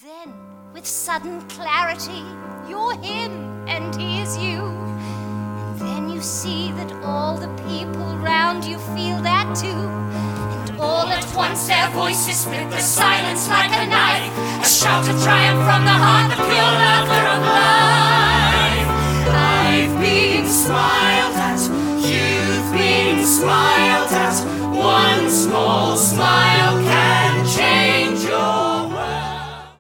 Then, with sudden clarity, you're him and he is you. And then you see that all the people round you feel that too. And all at once their voices split the silence like a knife. A shout of triumph from the heart, the pure laughter of life. I've been smiled at, you've been smiled at. One small smile